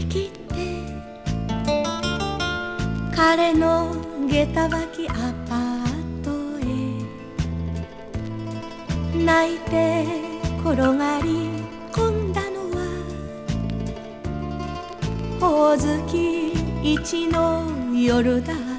り切って彼の下駄履きアパートへ泣いて転がり込んだのはほおずき一の夜だ